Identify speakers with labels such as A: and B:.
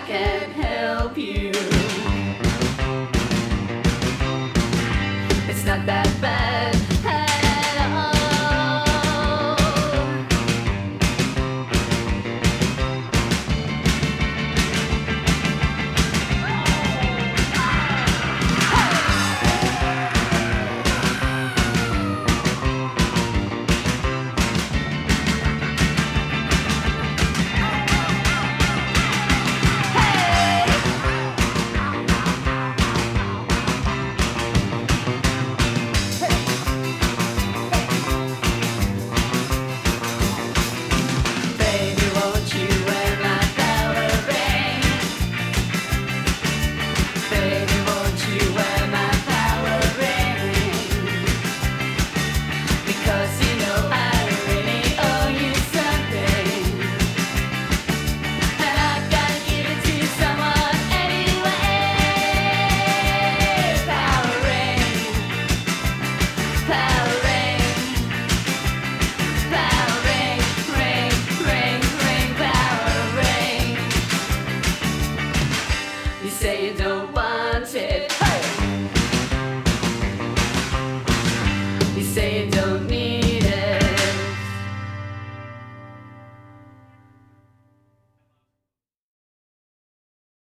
A: can't help you. It's not that bad at all. Baby, won't you wear my power ring? Baby, won't you wear my power ring? Because you know I really owe you something, and I've gotta give it to someone anyway. Power ring, power ring, power ring, ring, ring, ring, power ring. You say you don't